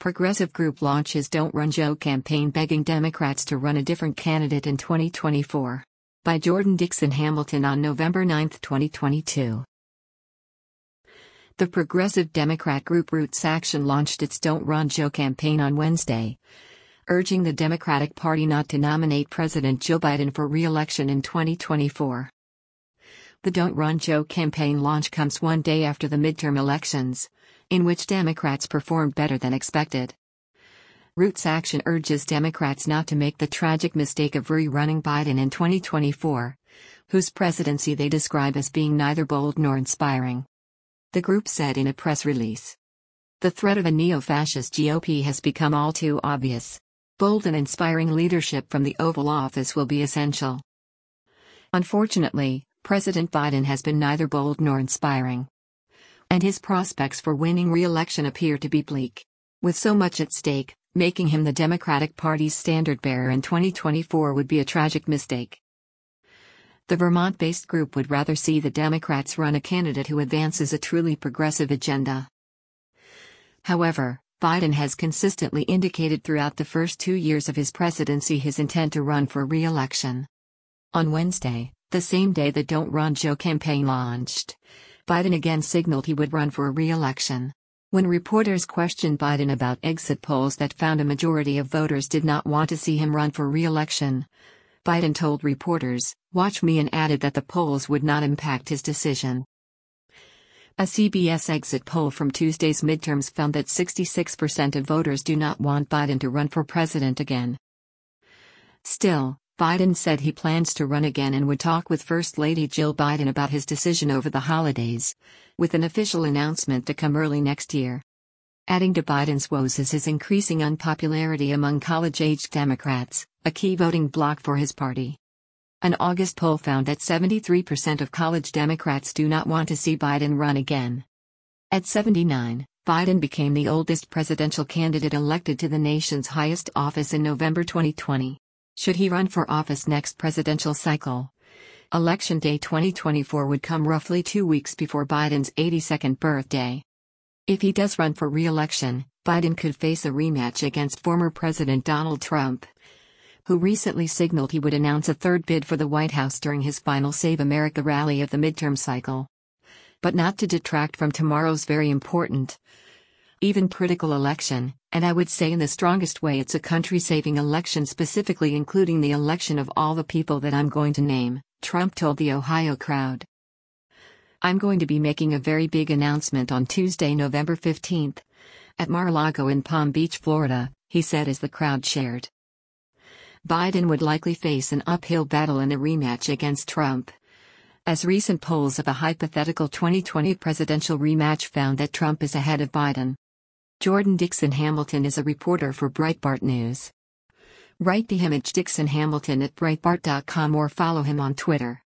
Progressive group launches Don't Run Joe campaign begging Democrats to run a different candidate in 2024. By Jordan Dixon Hamilton on November 9, 2022. The Progressive Democrat group Roots Action launched its Don't Run Joe campaign on Wednesday, urging the Democratic Party not to nominate President Joe Biden for re-election in 2024. The Don't Run Joe campaign launch comes one day after the midterm elections, in which Democrats performed better than expected. Roots Action urges Democrats not to make the tragic mistake of re-running Biden in 2024, whose presidency they describe as being neither bold nor inspiring. The group said in a press release, "The threat of a neo-fascist GOP has become all too obvious. Bold and inspiring leadership from the Oval Office will be essential. Unfortunately, President Biden has been neither bold nor inspiring, and his prospects for winning re-election appear to be bleak. With so much at stake, making him the Democratic Party's standard-bearer in 2024 would be a tragic mistake." The Vermont-based group would rather see the Democrats run a candidate who advances a truly progressive agenda. However, Biden has consistently indicated throughout the first 2 years of his presidency his intent to run for re-election. On Wednesday, the same day the Don't Run Joe campaign launched, Biden again signaled he would run for a re-election. When reporters questioned Biden about exit polls that found a majority of voters did not want to see him run for re-election, Biden told reporters, "Watch me," and added that the polls would not impact his decision. A CBS exit poll from Tuesday's midterms found that 66% of voters do not want Biden to run for president again. Still, Biden said he plans to run again and would talk with First Lady Jill Biden about his decision over the holidays, with an official announcement to come early next year. Adding to Biden's woes is his increasing unpopularity among college-aged Democrats, a key voting bloc for his party. An August poll found that 73% of college Democrats do not want to see Biden run again. At 79, Biden became the oldest presidential candidate elected to the nation's highest office in November 2020. Should he run for office next presidential cycle, Election Day 2024 would come roughly 2 weeks before Biden's 82nd birthday. If he does run for re-election, Biden could face a rematch against former President Donald Trump, who recently signaled he would announce a third bid for the White House during his final Save America rally of the midterm cycle. But not to detract from tomorrow's very important, even critical election, and I would say in the strongest way it's a country-saving election, specifically including the election of all the people that I'm going to name, Trump told the Ohio crowd. "I'm going to be making a very big announcement on Tuesday, November 15th, at Mar-a-Lago in Palm Beach, Florida," he said as the crowd shared. Biden would likely face an uphill battle in a rematch against Trump, as recent polls of a hypothetical 2020 presidential rematch found that Trump is ahead of Biden. Jordan Dixon Hamilton is a reporter for Breitbart News. Write to him at Dixon Hamilton at Breitbart.com or follow him on Twitter.